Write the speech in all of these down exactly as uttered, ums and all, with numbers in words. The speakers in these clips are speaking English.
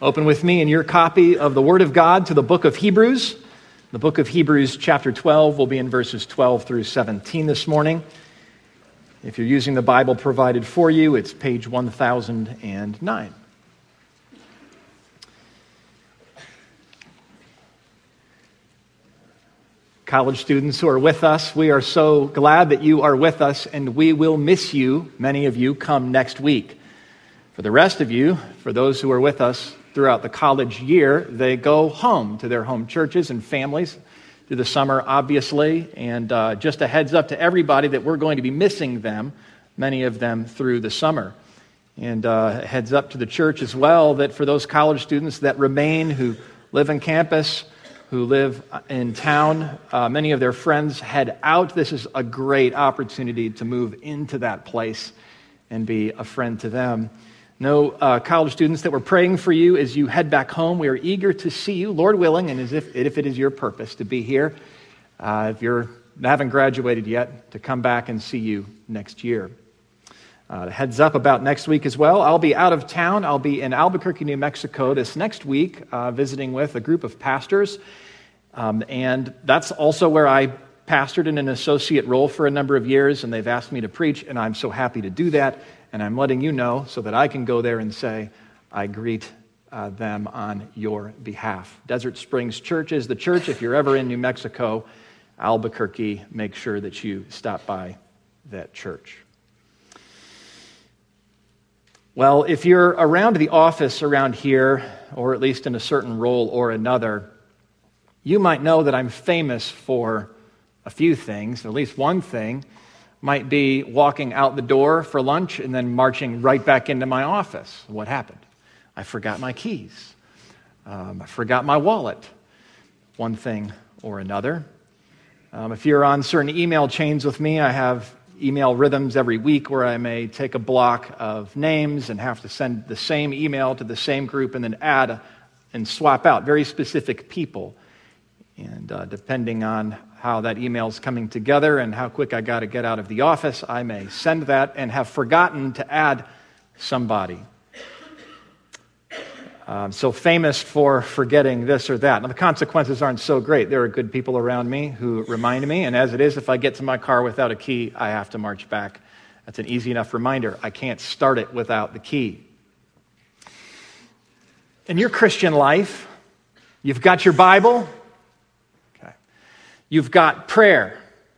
Open with me in your copy of the Word of God to the book of Hebrews. The book of Hebrews, chapter twelve, will be in verses twelve through seventeen this morning. If you're using the Bible provided for you, it's page one thousand nine. College students who are with us, we are so glad that you are with us, and we will miss you, many of you, come next week. For the rest of you, for those who are with us throughout the college year, they go home to their home churches and families through the summer, obviously. And uh, just a heads up to everybody that we're going to be missing them, many of them through the summer. And uh, heads up to the church as well that for those college students that remain who live on campus, who live in town, uh, many of their friends head out. This is a great opportunity to move into that place and be a friend to them. No, uh, college students, that we're praying for you as you head back home. We are eager to see you, Lord willing, and as if, if it is your purpose to be here, uh, if you're haven't graduated yet, to come back and see you next year. Uh, heads up about next week as well. I'll be out of town. I'll be in Albuquerque, New Mexico this next week, uh, visiting with a group of pastors. Um, and that's also where I pastored in an associate role for a number of years, and they've asked me to preach, and I'm so happy to do that. And I'm letting you know so that I can go there and say, I greet uh, them on your behalf. Desert Springs Church is the church. If you're ever in New Mexico, Albuquerque, make sure that you stop by that church. Well, if you're around the office around here, or at least in a certain role or another, you might know that I'm famous for a few things, at least one thing. Might be walking out the door for lunch and then marching right back into my office. What happened? I forgot my keys. Um, I forgot my wallet. One thing or another. Um, if you're on certain email chains with me, I have email rhythms every week where I may take a block of names and have to send the same email to the same group and then add and swap out very specific people. And uh, depending on how that email is coming together and how quick I got to get out of the office, I may send that and have forgotten to add somebody. Um, so famous for forgetting this or that. Now, the consequences aren't so great. There are good people around me who remind me, and as it is, if I get to my car without a key, I have to march back. That's an easy enough reminder. I can't start it without the key. In your Christian life, you've got your Bible. You've got prayer.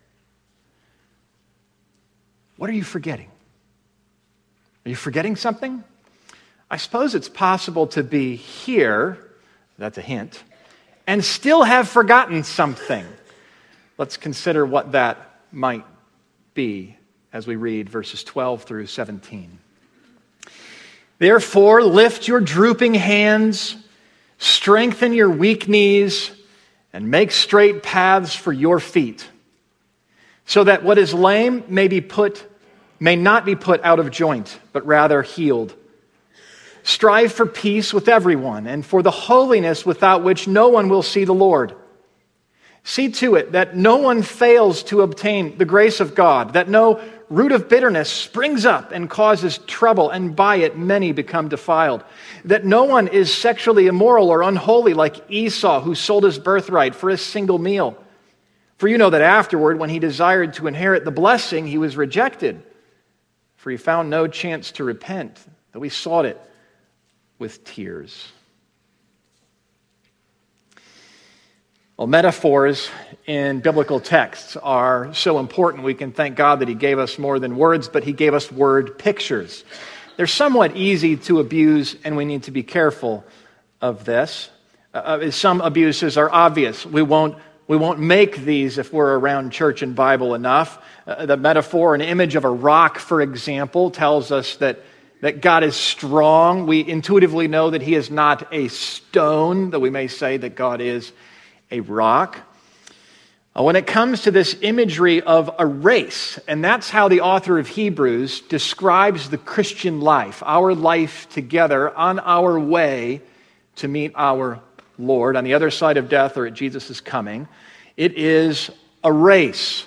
What are you forgetting? Are you forgetting something? I suppose it's possible to be here, that's a hint, and still have forgotten something. Let's consider what that might be as we read verses twelve through seventeen. Therefore, lift your drooping hands, strengthen your weak knees, and make straight paths for your feet, so that what is lame may be put, may not be put out of joint, but rather healed. Strive for peace with everyone, and for the holiness without which no one will see the Lord. See to it that no one fails to obtain the grace of God, that no root of bitterness springs up and causes trouble, and by it many become defiled. That no one is sexually immoral or unholy like Esau, who sold his birthright for a single meal. For you know that afterward, when he desired to inherit the blessing, he was rejected. For he found no chance to repent, though he sought it with tears. Well, metaphors in biblical texts are so important. We can thank God that he gave us more than words, but he gave us word pictures. They're somewhat easy to abuse, and we need to be careful of this. Uh, some abuses are obvious. We won't, we won't make these if we're around church and Bible enough. Uh, the metaphor, an image of a rock, for example, tells us that, that God is strong. We intuitively know that he is not a stone, though we may say that God is a rock. When it comes to this imagery of a race, and that's how the author of Hebrews describes the Christian life, our life together on our way to meet our Lord on the other side of death or at Jesus' coming. It is a race.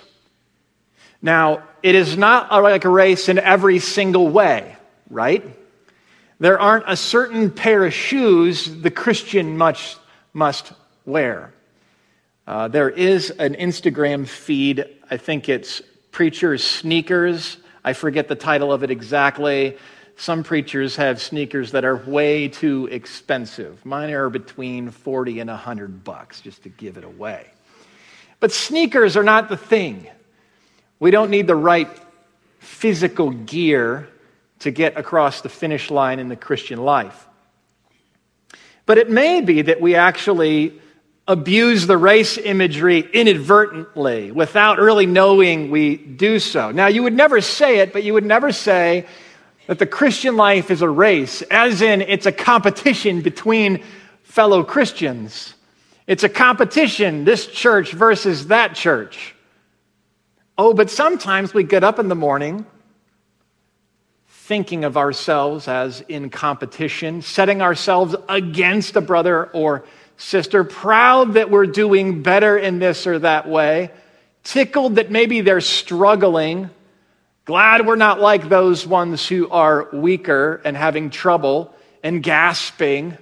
Now, it is not like a race in every single way, right? There aren't a certain pair of shoes the Christian must, must wear. Uh, there is an Instagram feed, I think it's Preacher's Sneakers. I forget the title of it exactly. Some preachers have sneakers that are way too expensive. Mine are between forty and one hundred bucks, just to give it away. But sneakers are not the thing. We don't need the right physical gear to get across the finish line in the Christian life. But it may be that we actually abuse the race imagery inadvertently without really knowing we do so. Now, you would never say it, but you would never say that the Christian life is a race, as in it's a competition between fellow Christians. It's a competition, this church versus that church. Oh, but sometimes we get up in the morning thinking of ourselves as in competition, setting ourselves against a brother or sister, proud that we're doing better in this or that way, tickled that maybe they're struggling, glad we're not like those ones who are weaker and having trouble and gasping.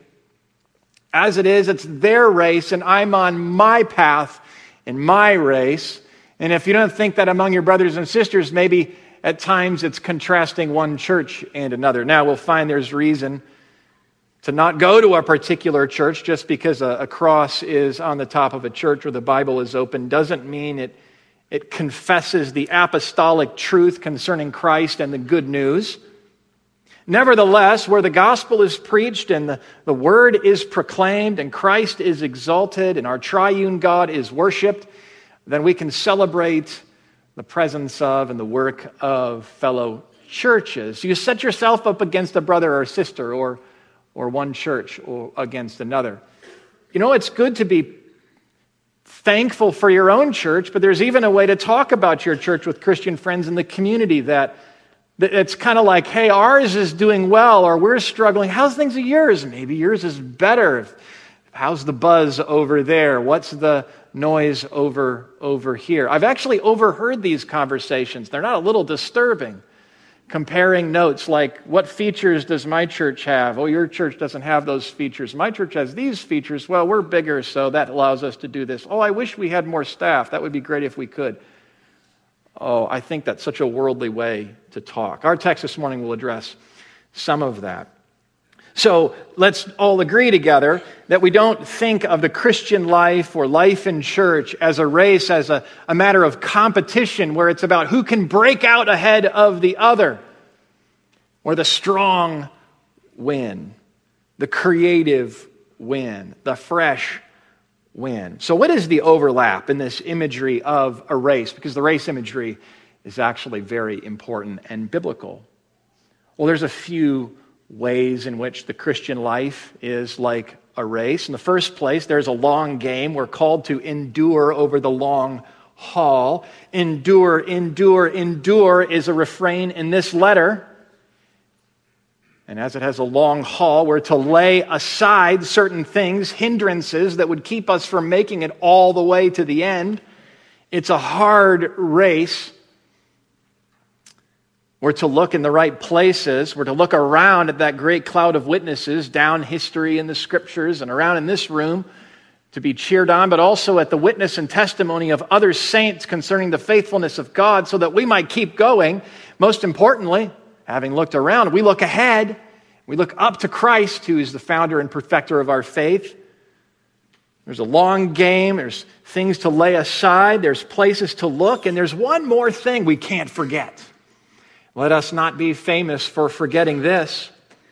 As it is, it's their race, and I'm on my path in my race. And if you don't think that among your brothers and sisters, maybe at times it's contrasting one church and another. Now, we'll find there's reason to not go to a particular church just because a, a cross is on the top of a church or the Bible is open doesn't mean it, it confesses the apostolic truth concerning Christ and the good news. Nevertheless, where the gospel is preached and the, the word is proclaimed and Christ is exalted and our triune God is worshiped, then we can celebrate the presence of and the work of fellow churches. You set yourself up against a brother or sister or, or one church or against another. You know, it's good to be thankful for your own church, but there's even a way to talk about your church with Christian friends in the community that, that it's kind of like, hey, ours is doing well or we're struggling. How's things at yours? Maybe yours is better. How's the buzz over there? What's the noise over, over here? I've actually overheard these conversations. They're not a little disturbing. Comparing notes like, what features does my church have? Oh, your church doesn't have those features. My church has these features. Well, we're bigger, so that allows us to do this. Oh, I wish we had more staff. That would be great if we could. Oh, I think that's such a worldly way to talk. Our text this morning will address some of that. So let's all agree together that we don't think of the Christian life or life in church as a race, as a, a matter of competition where it's about who can break out ahead of the other, or the strong win, the creative win, the fresh win. So what is the overlap in this imagery of a race? Because the race imagery is actually very important and biblical. Well, there's a few ways in which the Christian life is like a race. In the first place, there's a long game. We're called to endure over the long haul. Endure, endure, endure is a refrain in this letter. And as it has a long haul, we're to lay aside certain things, hindrances that would keep us from making it all the way to the end. It's a hard race. We're to look in the right places. We're to look around at that great cloud of witnesses, down history in the scriptures and around in this room to be cheered on, but also at the witness and testimony of other saints concerning the faithfulness of God so that we might keep going. Most importantly, having looked around, we look ahead. We look up to Christ, who is the founder and perfecter of our faith. There's a long game. There's things to lay aside. There's places to look. And there's one more thing we can't forget. Let us not be famous for forgetting this.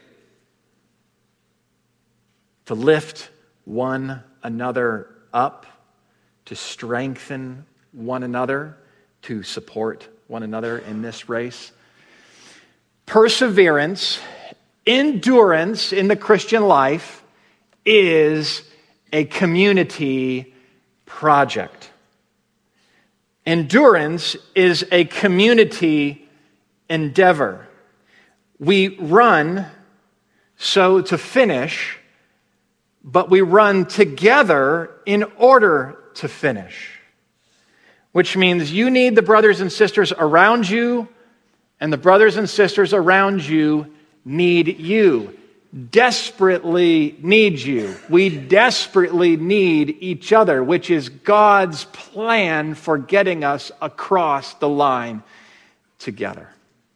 To lift one another up, to strengthen one another, to support one another in this race. Perseverance, endurance in the Christian life is a community project. Endurance is a community endeavor. We run so to finish, but we run together in order to finish. Which means you need the brothers and sisters around you, and the brothers and sisters around you need you. desperately need you. We desperately need each other, which is God's plan for getting us across the line together.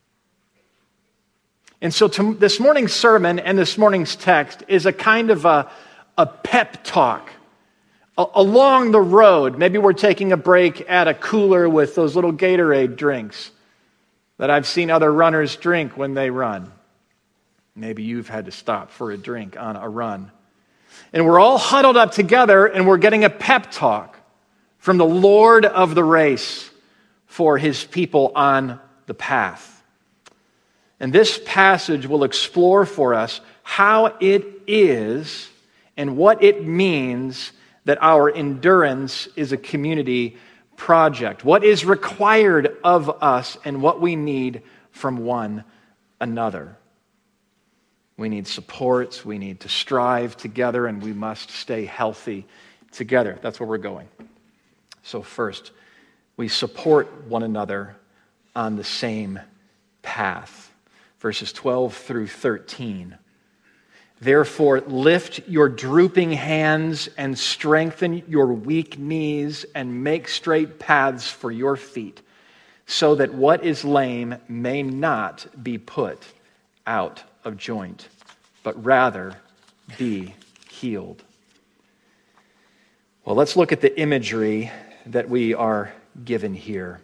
And so to, this morning's sermon and this morning's text is a kind of a, a pep talk. A, along the road, maybe we're taking a break at a cooler with those little Gatorade drinks that I've seen other runners drink when they run. Maybe you've had to stop for a drink on a run. And we're all huddled up together and we're getting a pep talk from the Lord of the race for his people on the path. And this passage will explore for us how it is and what it means that our endurance is a community project. What is required of us and what we need from one another. We need supports, we need to strive together, and we must stay healthy together. That's where we're going. So first, we support one another on the same path. Verses twelve through thirteen. Therefore, lift your drooping hands and strengthen your weak knees and make straight paths for your feet, so that what is lame may not be put out of joint, but rather be healed. Well, let's look at the imagery that we are given here.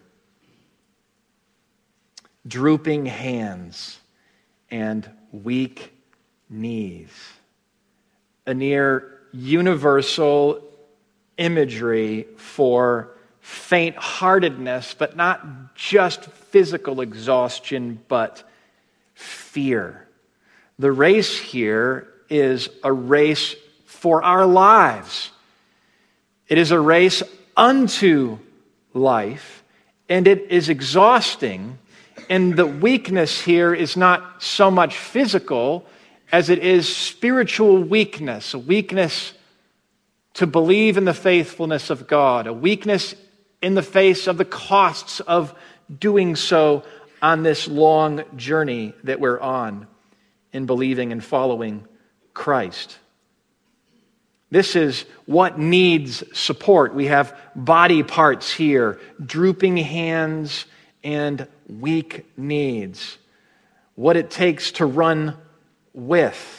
Drooping hands and weak knees. A near universal imagery for faint-heartedness, but not just physical exhaustion, but fear. The race here is a race for our lives. It is a race unto life, and it is exhausting. And the weakness here is not so much physical as it is spiritual weakness, a weakness to believe in the faithfulness of God, a weakness in the face of the costs of doing so on this long journey that we're on in believing and following Christ. This is what needs support. We have body parts here, drooping hands and weak knees. What it takes to run with.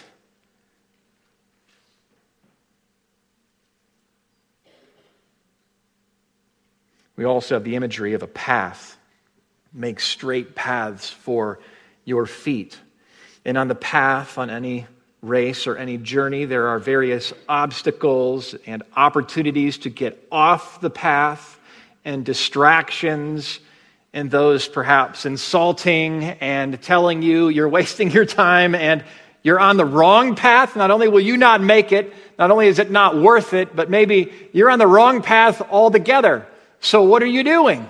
We also have the imagery of a path. Make straight paths for your feet. And on the path, on any race or any journey, there are various obstacles and opportunities to get off the path and distractions and those perhaps insulting and telling you you're wasting your time and you're on the wrong path. Not only will you not make it, not only is it not worth it, but maybe you're on the wrong path altogether. So what are you doing?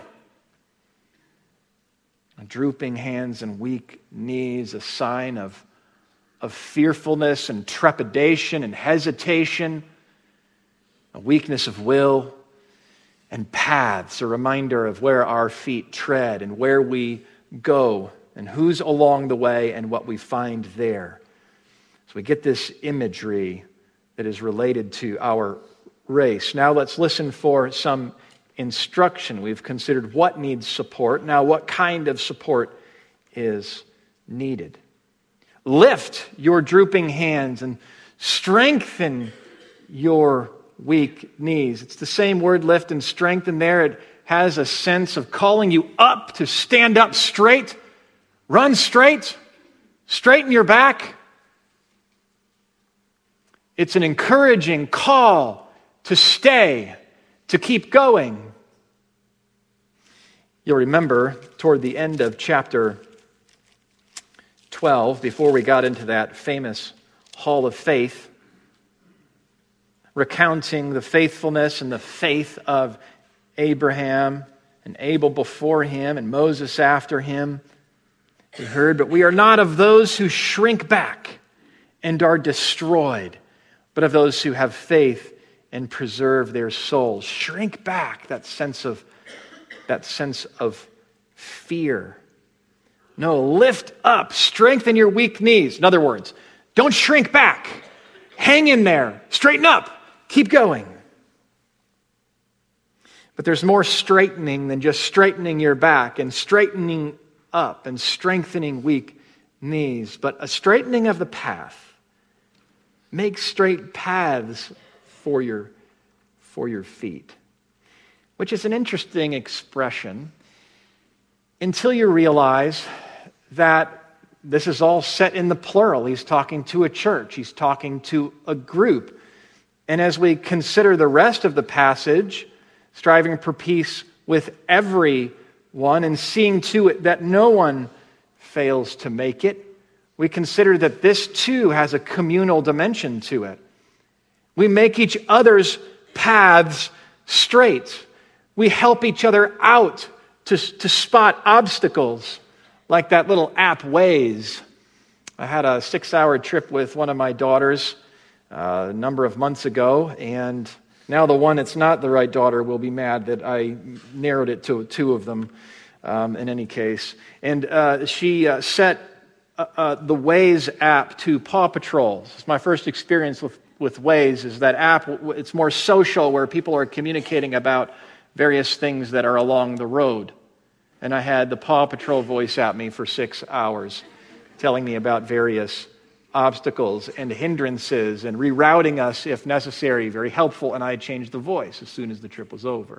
Drooping hands and weak knees, a sign of, of fearfulness and trepidation and hesitation, a weakness of will, and paths, a reminder of where our feet tread and where we go and who's along the way and what we find there. So we get this imagery that is related to our race. Now let's listen for some instruction. We've considered what needs support. Now, what kind of support is needed? Lift your drooping hands and strengthen your weak knees. It's the same word, lift and strengthen there. It has a sense of calling you up to stand up straight, run straight, straighten your back. It's an encouraging call to stay, to keep going. You'll remember toward the end of chapter twelve, before we got into that famous hall of faith, recounting the faithfulness and the faith of Abraham and Abel before him and Moses after him, we heard, but we are not of those who shrink back and are destroyed, but of those who have faith and preserve their souls. Shrink back, that sense of that sense of fear. No, lift up, strengthen your weak knees. In other words, Don't shrink back. Hang in there. Straighten up. Keep going. But there's more straightening than just straightening your back and straightening up and strengthening weak knees. But a straightening of the path. Make straight paths for your, for your feet. Which is an interesting expression until you realize that this is all set in the plural. He's talking to a church. He's talking to a group. And as we consider the rest of the passage, striving for peace with everyone and seeing to it that no one fails to make it, we consider that this too has a communal dimension to it. We make each other's paths straight. We help each other out to, to spot obstacles, like that little app Waze. I had a six-hour trip with one of my daughters uh, a number of months ago, and now the one that's not the right daughter will be mad that I narrowed it to two of them um, in any case. And uh, she uh, set uh, uh, the Waze app to Paw Patrol. It's my first experience with, with Waze, is that app. It's more social, where people are communicating about various things that are along the road. And I had the Paw Patrol voice at me for six hours, telling me about various obstacles and hindrances and rerouting us if necessary. Very helpful, and I changed the voice as soon as the trip was over.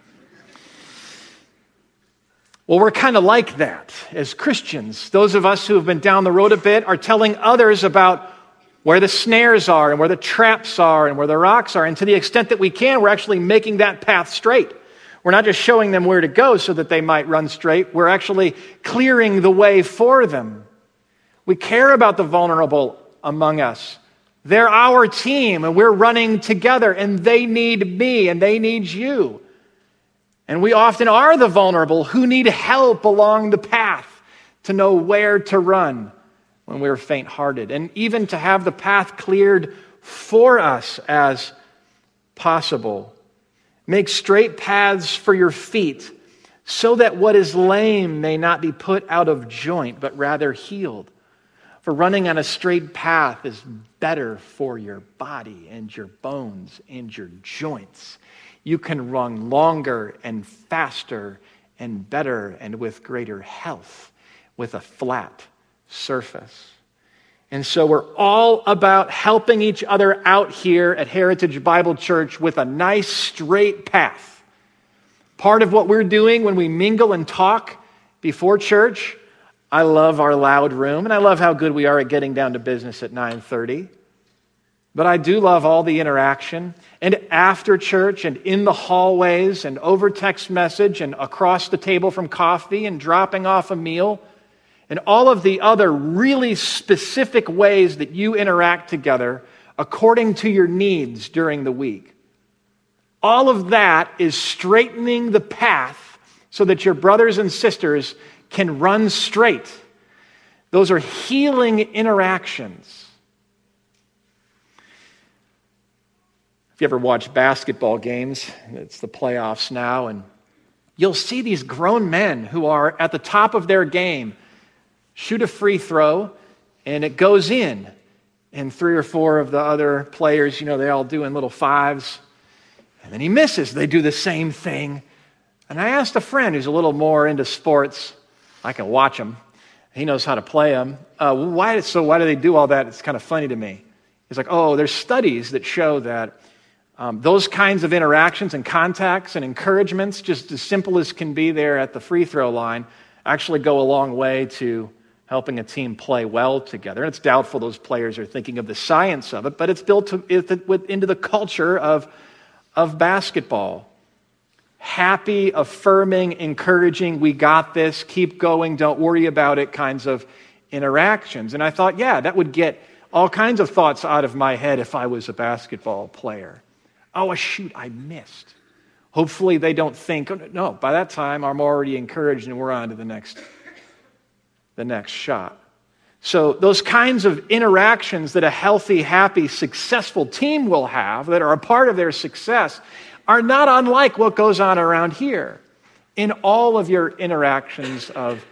Well, we're kind of like that as Christians. Those of us who have been down the road a bit are telling others about where the snares are and where the traps are and where the rocks are. And to the extent that we can, we're actually making that path straight. We're not just showing them where to go so that they might run straight. We're actually clearing the way for them. We care about the vulnerable among us. They're our team, and we're running together, and they need me, and they need you. And we often are the vulnerable who need help along the path to know where to run when we're faint-hearted, and even to have the path cleared for us as possible. Make straight paths for your feet, so that what is lame may not be put out of joint, but rather healed. For running on a straight path is better for your body and your bones and your joints. You can run longer and faster and better and with greater health with a flat surface. And so we're all about helping each other out here at Heritage Bible Church with a nice straight path. Part of what we're doing when we mingle and talk before church, I love our loud room, and I love how good we are at getting down to business at nine thirty. But I do love all the interaction, and after church, and in the hallways, and over text message, and across the table from coffee, and dropping off a meal, and all of the other really specific ways that you interact together according to your needs during the week. All of that is straightening the path so that your brothers and sisters can run straight. Those are healing interactions. If you ever watch basketball games, it's the playoffs now, and you'll see these grown men who are at the top of their game shoot a free throw, and it goes in. And three or four of the other players, you know, they're all doing little fives. And then he misses. They do the same thing. And I asked a friend who's a little more into sports. I can watch him. He knows how to play them. Uh, why, so why do they do all that? It's kind of funny to me. He's like, oh, there's studies that show that um, those kinds of interactions and contacts and encouragements, just as simple as can be there at the free throw line, actually go a long way to helping a team play well together. And it's doubtful those players are thinking of the science of it, but it's built to, into the culture of, of basketball. Happy, affirming, encouraging, we got this, keep going, don't worry about it kinds of interactions. And I thought, yeah, that would get all kinds of thoughts out of my head if I was a basketball player. Oh, shoot, I missed. Hopefully they don't think, no, by that time I'm already encouraged and we're on to the next the next shot. So those kinds of interactions that a healthy, happy, successful team will have that are a part of their success are not unlike what goes on around here in all of your interactions of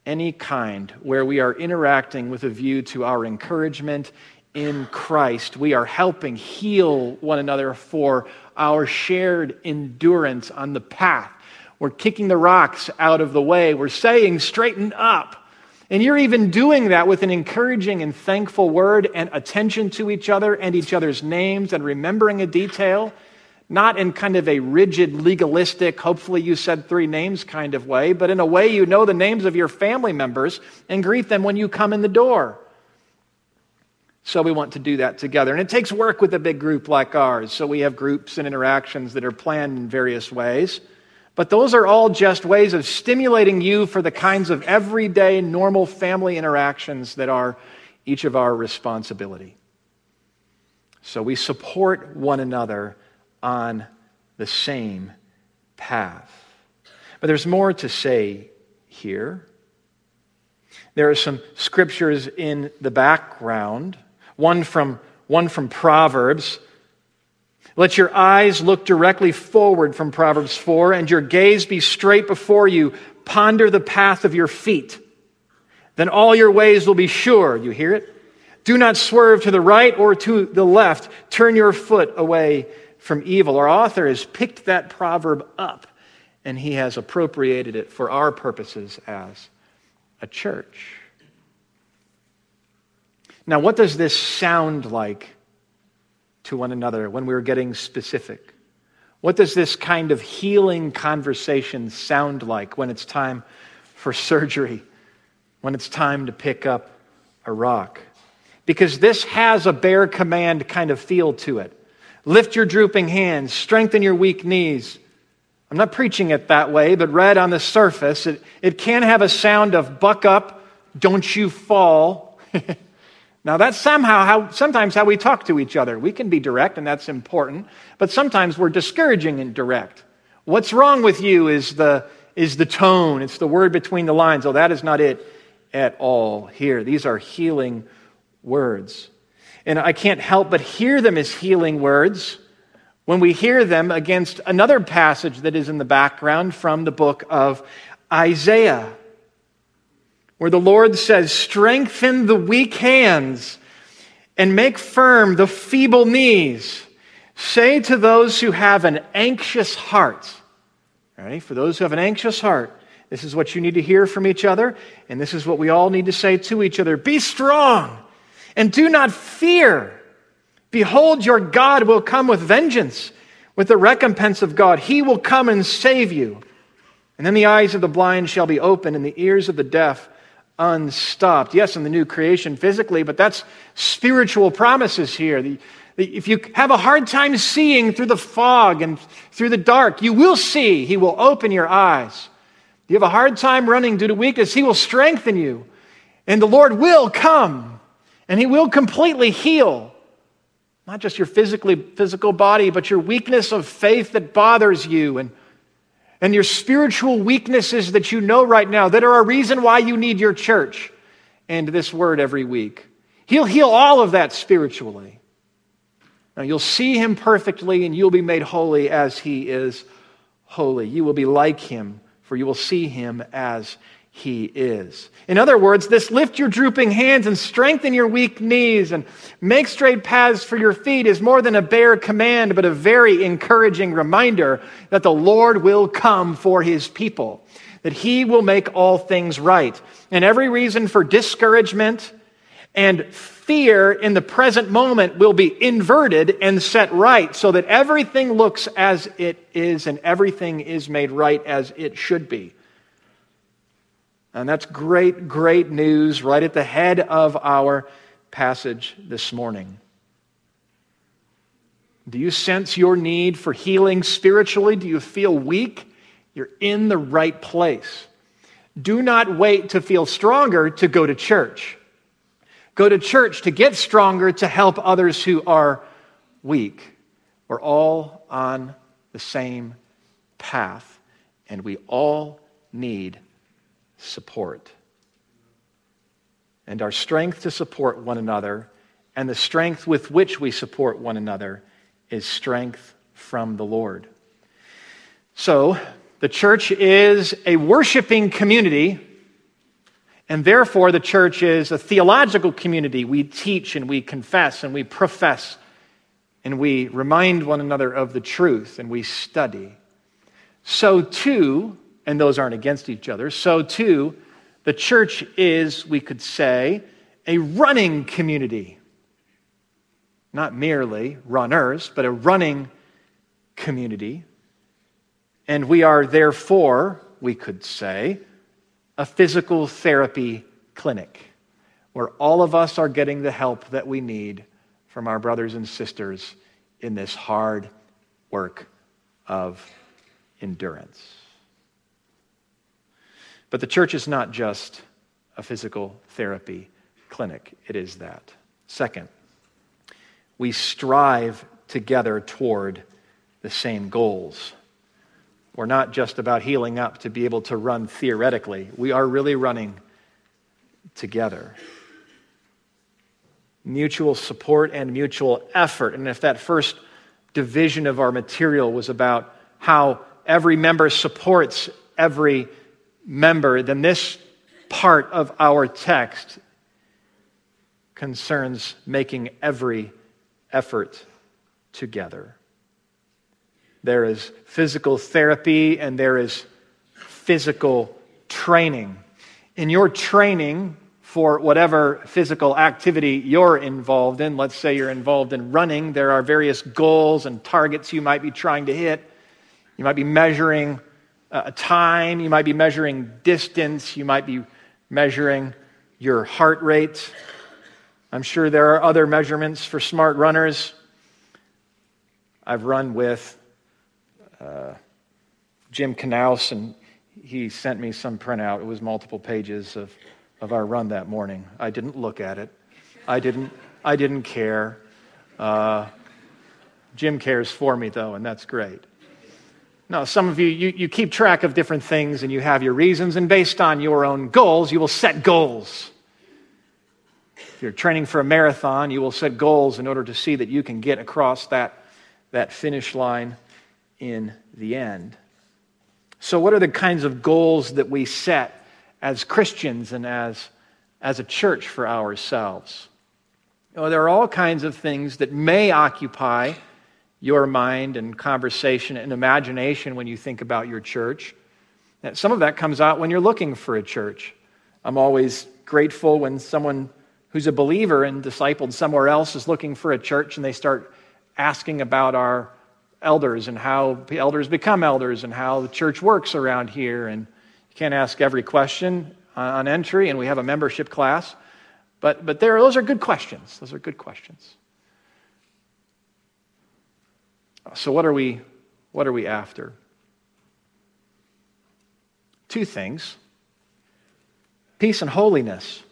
any kind where we are interacting with a view to our encouragement in Christ. We are helping heal one another for our shared endurance on the path. We're kicking the rocks out of the way. We're saying, straighten up. And you're even doing that with an encouraging and thankful word and attention to each other and each other's names and remembering a detail, not in kind of a rigid, legalistic, hopefully you said three names kind of way, but in a way you know the names of your family members and greet them when you come in the door. So we want to do that together. And it takes work with a big group like ours. So we have groups and interactions that are planned in various ways. But those are all just ways of stimulating you for the kinds of everyday, normal family interactions that are each of our responsibility. So we support one another on the same path. But there's more to say here. There are some scriptures in the background, one from, one from Proverbs. Let your eyes look directly forward from Proverbs four, and your gaze be straight before you. Ponder the path of your feet. Then all your ways will be sure. You hear it? Do not swerve to the right or to the left. Turn your foot away from evil. Our author has picked that proverb up, and he has appropriated it for our purposes as a church. Now, what does this sound like to one another when we're getting specific? What does this kind of healing conversation sound like when it's time for surgery, when it's time to pick up a rock? Because this has a bare command kind of feel to it. Lift your drooping hands, strengthen your weak knees. I'm not preaching it that way, but read on the surface, it, it can have a sound of buck up, don't you fall. Now that's somehow how, sometimes how we talk to each other. We can be direct, and that's important, but sometimes we're discouraging and direct. What's wrong with you is the, is the tone. It's the word between the lines. Oh, that is not it at all here. These are healing words. And I can't help but hear them as healing words when we hear them against another passage that is in the background from the book of Isaiah, where the Lord says, strengthen the weak hands and make firm the feeble knees. Say to those who have an anxious heart, all right, for those who have an anxious heart, this is what you need to hear from each other, and this is what we all need to say to each other. Be strong and do not fear. Behold, your God will come with vengeance, with the recompense of God. He will come and save you. And then the eyes of the blind shall be opened, and the ears of the deaf unstopped. Yes, in the new creation physically, but that's spiritual promises here. The, the, if you have a hard time seeing through the fog and through the dark, you will see. He will open your eyes. You have a hard time running due to weakness, He will strengthen you. And the Lord will come, and He will completely heal. Not just your physically physical body, but your weakness of faith that bothers you, and And your spiritual weaknesses that you know right now that are a reason why you need your church and this word every week. He'll heal all of that spiritually. Now you'll see Him perfectly, and you'll be made holy as He is holy. You will be like Him, for you will see Him as He is. In other words, this lift your drooping hands and strengthen your weak knees and make straight paths for your feet is more than a bare command, but a very encouraging reminder that the Lord will come for His people, that He will make all things right. And every reason for discouragement and fear in the present moment will be inverted and set right so that everything looks as it is and everything is made right as it should be. And that's great, great news right at the head of our passage this morning. Do you sense your need for healing spiritually? Do you feel weak? You're in the right place. Do not wait to feel stronger to go to church. Go to church to get stronger to help others who are weak. We're all on the same path, and we all need support. And our strength to support one another and the strength with which we support one another is strength from the Lord. So, the church is a worshiping community And therefore, the church is a theological community. We teach and we confess and we profess and we remind one another of the truth and we study. So too, and those aren't against each other, so too, the church is, we could say, a running community. Not merely runners, but a running community. And we are therefore, we could say, a physical therapy clinic where all of us are getting the help that we need from our brothers and sisters in this hard work of endurance. But the church is not just a physical therapy clinic. It is that. Second, we strive together toward the same goals. We're not just about healing up to be able to run theoretically. We are really running together. Mutual support and mutual effort. And if that first division of our material was about how every member supports every member, then this part of our text concerns making every effort together. There is physical therapy and there is physical training. In your training for whatever physical activity you're involved in, let's say you're involved in running, there are various goals and targets you might be trying to hit. You might be measuring uh, time, you might be measuring distance, you might be measuring your heart rate. I'm sure there are other measurements for smart runners. I've run with uh, Jim Knaus, and he sent me some printout. It was multiple pages of, of our run that morning. I didn't look at it. I didn't. I didn't care. Uh, Jim cares for me, though, and that's great. No, some of you, you, you keep track of different things, and you have your reasons, and based on your own goals, you will set goals. If you're training for a marathon, you will set goals in order to see that you can get across that, that finish line in the end. So what are the kinds of goals that we set as Christians and as, as a church for ourselves? Well, there are all kinds of things that may occupy your mind and conversation and imagination when you think about your church. And some of that comes out when you're looking for a church. I'm always grateful when someone who's a believer and discipled somewhere else is looking for a church and they start asking about our elders and how elders become elders and how the church works around here. And you can't ask every question on entry, and we have a membership class. But but there, those are good questions. Those are good questions. So what are we what are we after? Two things. Peace and holiness.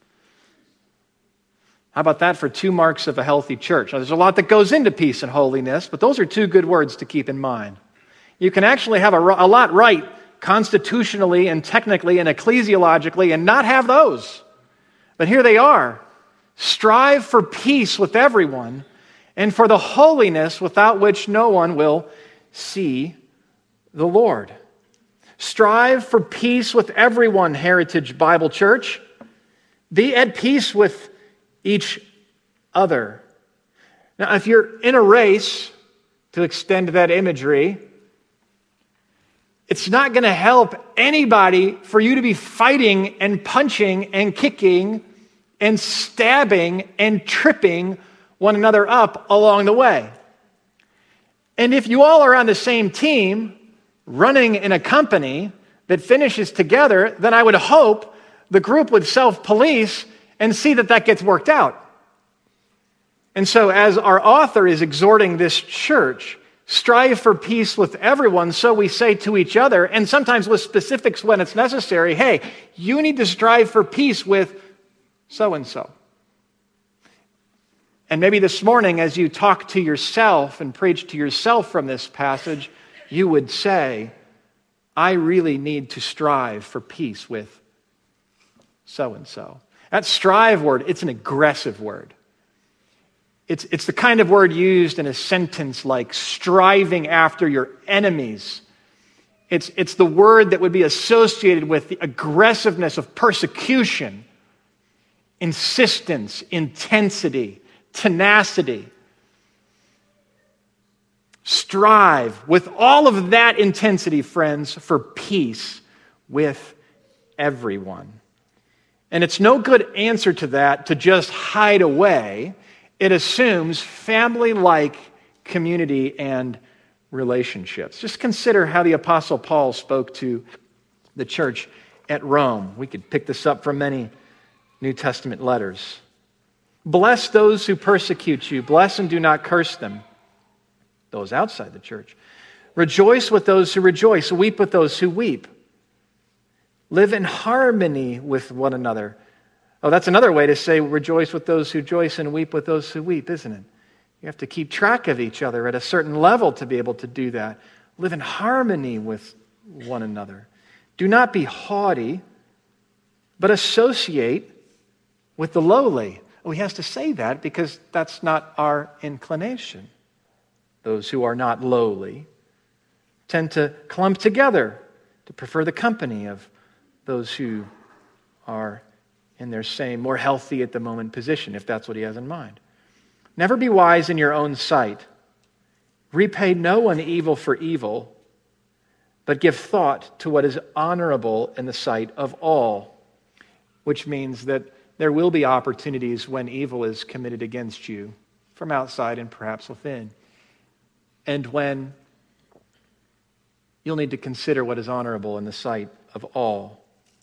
How about that for two marks of a healthy church? Now, there's a lot that goes into peace and holiness, but those are two good words to keep in mind. You can actually have a, a lot right constitutionally and technically and ecclesiologically and not have those. But here they are. Strive for peace with everyone and for the holiness without which no one will see the Lord. Strive for peace with everyone, Heritage Bible Church. Be at peace with each other. Now, if you're in a race, to extend that imagery, it's not going to help anybody for you to be fighting and punching and kicking and stabbing and tripping one another up along the way. And if you all are on the same team, running in a company that finishes together, then I would hope the group would self-police and see that that gets worked out. And so as our author is exhorting this church, strive for peace with everyone, so we say to each other, and sometimes with specifics when it's necessary, hey, you need to strive for peace with so-and-so. And maybe this morning, as you talk to yourself and preach to yourself from this passage, you would say, I really need to strive for peace with so-and-so. That strive word, it's an aggressive word. It's, it's the kind of word used in a sentence like striving after your enemies. It's, it's the word that would be associated with the aggressiveness of persecution, insistence, intensity, tenacity. Strive with all of that intensity, friends, for peace with everyone. And it's no good answer to that to just hide away. It assumes family-like community and relationships. Just consider how the Apostle Paul spoke to the church at Rome. We could pick this up from many New Testament letters. Bless those who persecute you. Bless and do not curse them. Those outside the church. Rejoice with those who rejoice. Weep with those who weep. Live in harmony with one another. Oh, that's another way to say rejoice with those who rejoice and weep with those who weep, isn't it? You have to keep track of each other at a certain level to be able to do that. Live in harmony with one another. Do not be haughty, but associate with the lowly. Oh, he has to say that because that's not our inclination. Those who are not lowly tend to clump together, to prefer the company of those who are in their same, more healthy at the moment position, if that's what he has in mind. Never be wise in your own sight. Repay no one evil for evil, but give thought to what is honorable in the sight of all, which means that there will be opportunities when evil is committed against you from outside and perhaps within, and when you'll need to consider what is honorable in the sight of all.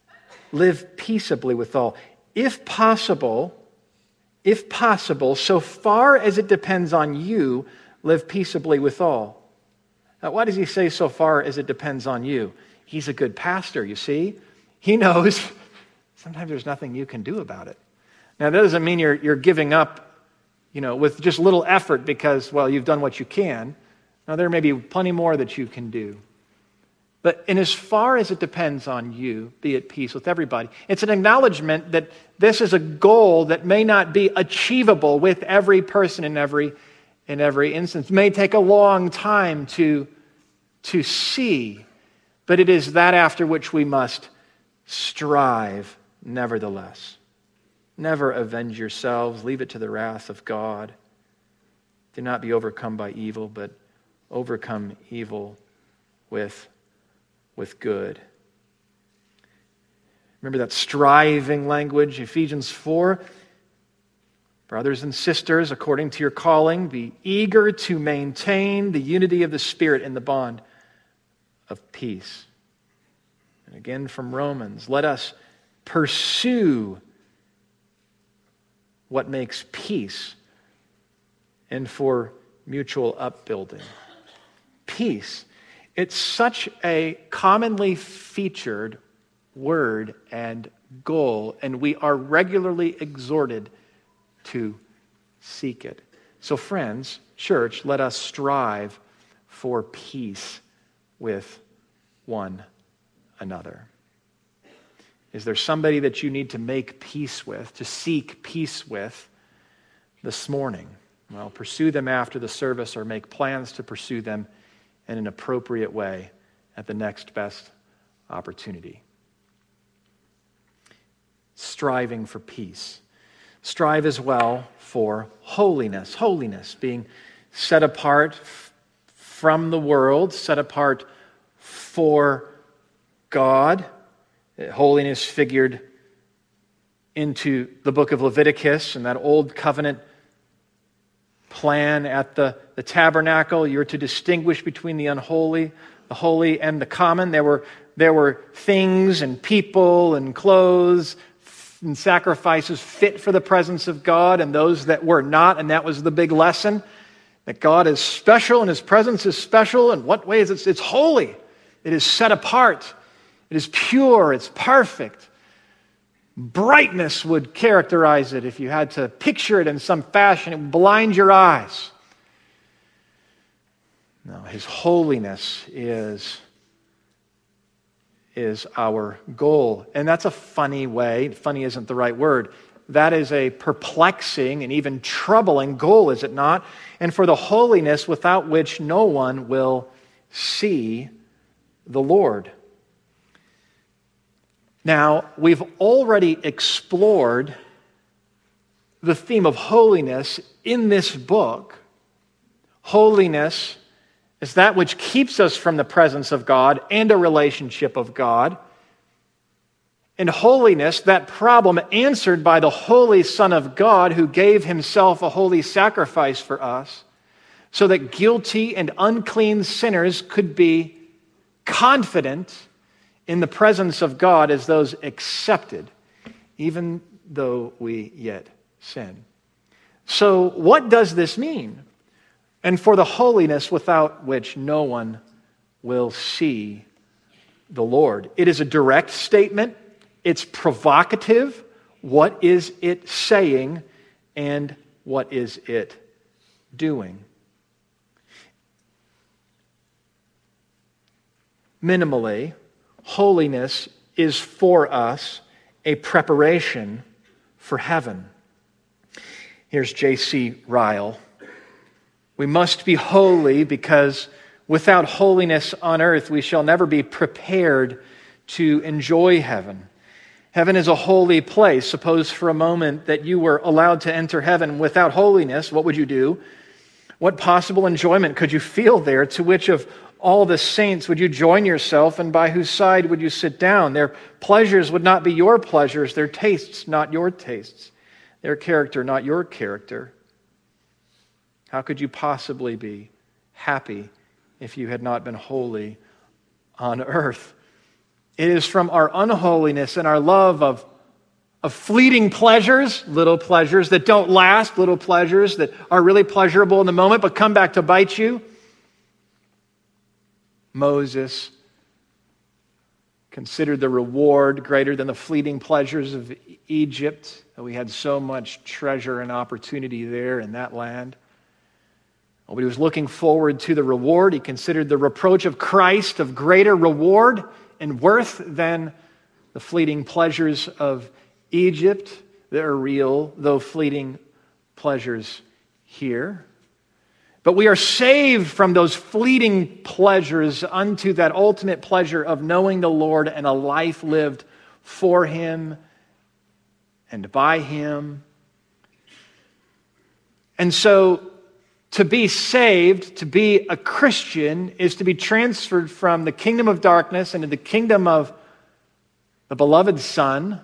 Live peaceably with all. If possible, if possible, so far as it depends on you, live peaceably with all. Now, why does he say so far as it depends on you? He's a good pastor, you see. He knows sometimes there's nothing you can do about it. Now, that doesn't mean you're, you're giving up, you know, with just little effort because, well, you've done what you can. Now, there may be plenty more that you can do. But in as far as it depends on you, be at peace with everybody. It's an acknowledgement that this is a goal that may not be achievable with every person in every, in every instance. It may take a long time to, to see, but it is that after which we must strive nevertheless. Never avenge yourselves. Leave it to the wrath of God. Do not be overcome by evil, but overcome evil with with good. Remember that striving language, Ephesians four. Brothers and sisters, according to your calling, be eager to maintain the unity of the Spirit in the bond of peace. And again from Romans, let us pursue what makes peace and for mutual upbuilding. Peace. It's such a commonly featured word and goal, and we are regularly exhorted to seek it. So friends, church, let us strive for peace with one another. Is there somebody that you need to make peace with, to seek peace with this morning? Well, pursue them after the service or make plans to pursue them in an appropriate way at the next best opportunity. Striving for peace. Strive as well for holiness. Holiness, being set apart from the world, set apart for God. Holiness figured into the book of Leviticus and that old covenant plan at the, the tabernacle. You're to distinguish between the unholy, the holy, and the common. There were, there were things and people and clothes and sacrifices fit for the presence of God and those that were not, and that was the big lesson, that God is special and His presence is special. In what ways? It's, it's holy. It is set apart. It is pure. It's perfect. Brightness would characterize it. If you had to picture it in some fashion, it would blind your eyes. No, His holiness is, is our goal. And that's a funny way. Funny isn't the right word. That is a perplexing and even troubling goal, is it not? And for the holiness without which no one will see the Lord. Now, we've already explored the theme of holiness in this book. Holiness is that which keeps us from the presence of God and a relationship of God. And holiness, that problem answered by the holy Son of God who gave himself a holy sacrifice for us so that guilty and unclean sinners could be confident in the presence of God as those accepted, even though we yet sin. So what does this mean? And for the holiness without which no one will see the Lord. It is a direct statement. It's provocative. What is it saying and what is it doing? Minimally, holiness is for us a preparation for heaven. Here's J C Ryle. We must be holy because without holiness on earth, we shall never be prepared to enjoy heaven. Heaven is a holy place. Suppose for a moment that you were allowed to enter heaven without holiness. What would you do? What possible enjoyment could you feel there? To which of all the saints would you join yourself, and by whose side would you sit down? Their pleasures would not be your pleasures, their tastes not your tastes, their character not your character. How could you possibly be happy if you had not been holy on earth? It is from our unholiness and our love of, of fleeting pleasures, little pleasures that don't last, little pleasures that are really pleasurable in the moment but come back to bite you. Moses considered the reward greater than the fleeting pleasures of Egypt. We had so much treasure and opportunity there in that land. But he was looking forward to the reward. He considered the reproach of Christ of greater reward and worth than the fleeting pleasures of Egypt. That are real, though fleeting pleasures here. But we are saved from those fleeting pleasures unto that ultimate pleasure of knowing the Lord and a life lived for Him and by Him. And so, to be saved, to be a Christian, is to be transferred from the kingdom of darkness into the kingdom of the beloved Son,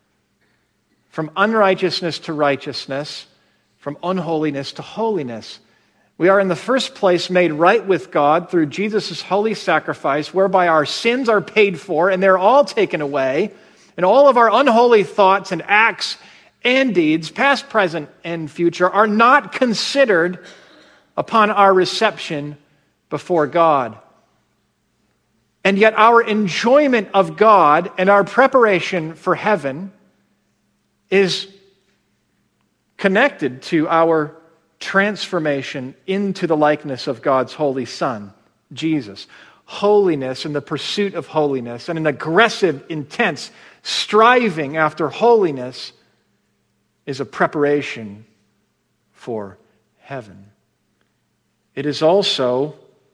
from unrighteousness to righteousness, from unholiness to holiness. We are in the first place made right with God through Jesus' holy sacrifice, whereby our sins are paid for and they're all taken away, and all of our unholy thoughts and acts and deeds, past, present, and future, are not considered upon our reception before God. And yet our enjoyment of God and our preparation for heaven is connected to our transformation into the likeness of God's holy Son, Jesus. Holiness and the pursuit of holiness and an aggressive, intense striving after holiness is a preparation for heaven. It is also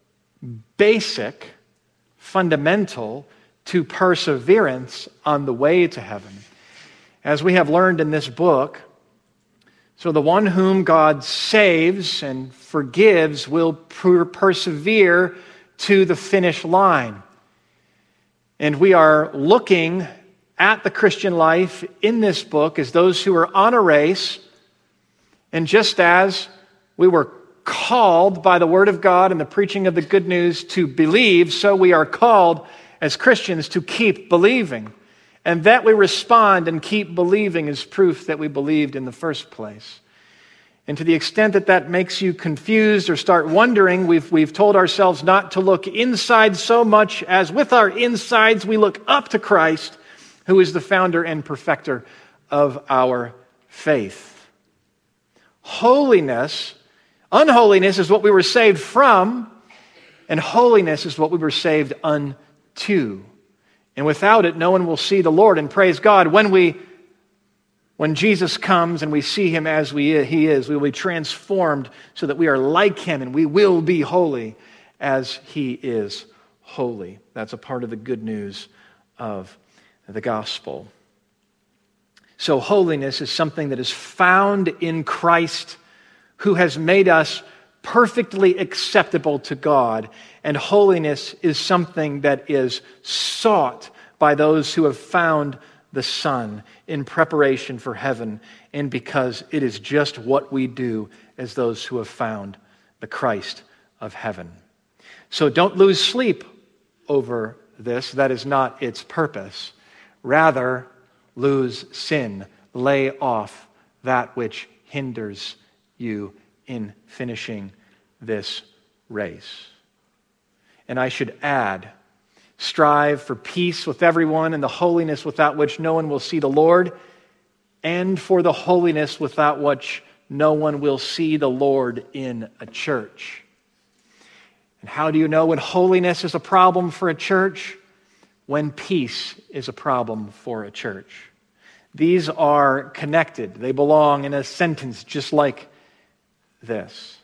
basic, fundamental to perseverance on the way to heaven. As we have learned in this book, so the one whom God saves and forgives will per- persevere to the finish line. And we are looking at the Christian life in this book as those who are on a race. And just as we were called by the Word of God and the preaching of the good news to believe, so we are called as Christians to keep believing. And that we respond and keep believing is proof that we believed in the first place. And to the extent that that makes you confused or start wondering, we've, we've told ourselves not to look inside so much as with our insides we look up to Christ, who is the founder and perfecter of our faith. Holiness, unholiness is what we were saved from, and holiness is what we were saved unto. And without it, no one will see the Lord. And praise God, when we, when Jesus comes and we see Him as we, He is, we will be transformed so that we are like Him and we will be holy as He is holy. That's a part of the good news of the gospel. So holiness is something that is found in Christ, who has made us perfectly acceptable to God. And holiness is something that is sought by those who have found the Son in preparation for heaven, and because it is just what we do as those who have found the Christ of heaven. So don't lose sleep over this. That is not its purpose. Rather, lose sin. Lay off that which hinders you in finishing this race. And I should add, strive for peace with everyone and the holiness without which no one will see the Lord, and for the holiness without which no one will see the Lord in a church. And how do you know when holiness is a problem for a church? When peace is a problem for a church. These are connected. They belong in a sentence just like this.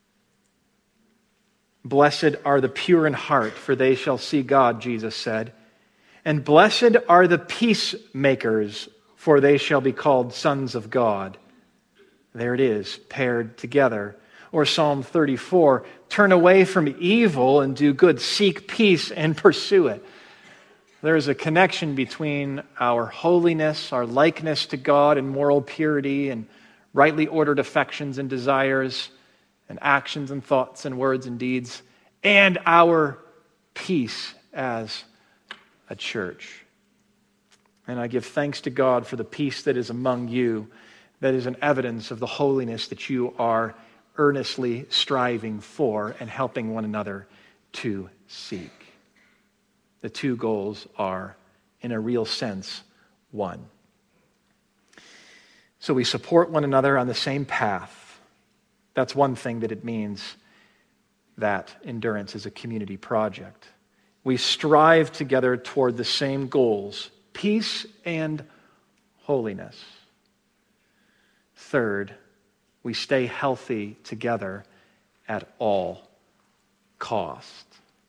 Blessed are the pure in heart, for they shall see God, Jesus said. And blessed are the peacemakers, for they shall be called sons of God. There it is, paired together. Or Psalm thirty-four, turn away from evil and do good. Seek peace and pursue it. There is a connection between our holiness, our likeness to God and moral purity and rightly ordered affections and desires and actions and thoughts and words and deeds, and our peace as a church. And I give thanks to God for the peace that is among you, that is an evidence of the holiness that you are earnestly striving for and helping one another to seek. The two goals are, in a real sense, one. So we support one another on the same path. That's one thing that it means that endurance is a community project. We strive together toward the same goals, peace and holiness. Third, we stay healthy together at all cost.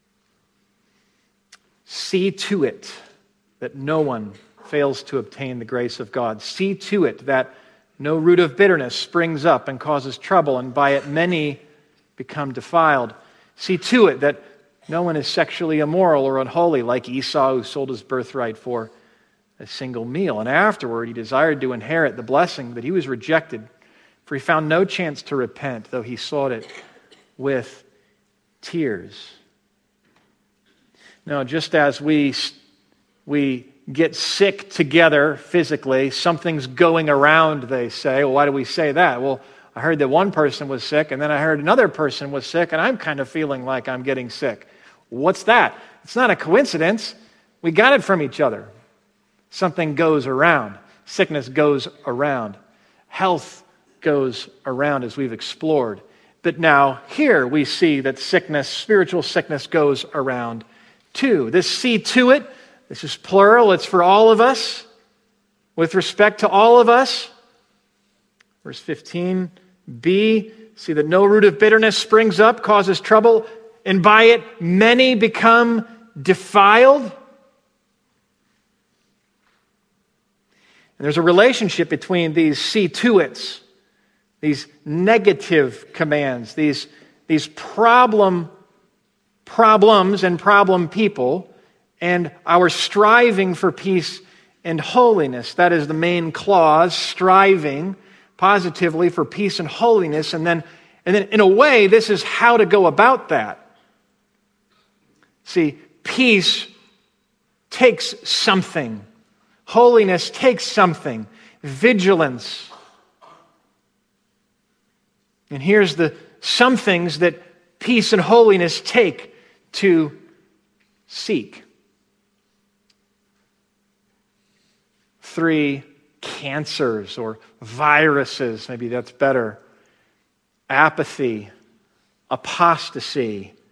See to it that no one fails to obtain the grace of God. See to it that no root of bitterness springs up and causes trouble, and by it many become defiled. See to it that no one is sexually immoral or unholy, like Esau, who sold his birthright for a single meal. And afterward he desired to inherit the blessing, but he was rejected, for he found no chance to repent, though he sought it with tears. Now, just as we, we get sick together physically, something's going around, they say. Well, why do we say that? Well, I heard that one person was sick, and then I heard another person was sick, and I'm kind of feeling like I'm getting sick. What's that? It's not a coincidence. We got it from each other. Something goes around. Sickness goes around. Health goes around, as we've explored. But now here we see that sickness, spiritual sickness, goes around too. This see to it, this is plural, it's for all of us, with respect to all of us. Verse fifteen, B, see that no root of bitterness springs up, causes trouble, and by it many become defiled. And there's a relationship between these see to it's, these negative commands, these, these problem problems and problem people, and our striving for peace and holiness. That is the main clause, striving positively for peace and holiness. And then, and then in a way, this is how to go about that. See, peace takes something. Holiness takes something. Vigilance. And here's the some things that peace and holiness take to seek. Three, cancers or viruses, maybe that's better. Apathy, apostasy,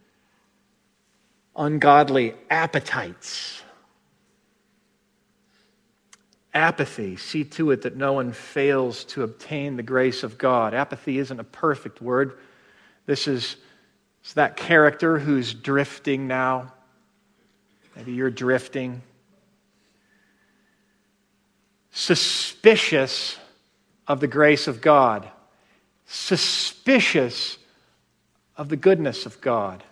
ungodly appetites. Apathy, see to it that no one fails to obtain the grace of God. Apathy isn't a perfect word. This is it's that character who's drifting now, Maybe you're drifting. Suspicious of the grace of God. Suspicious of the goodness of God.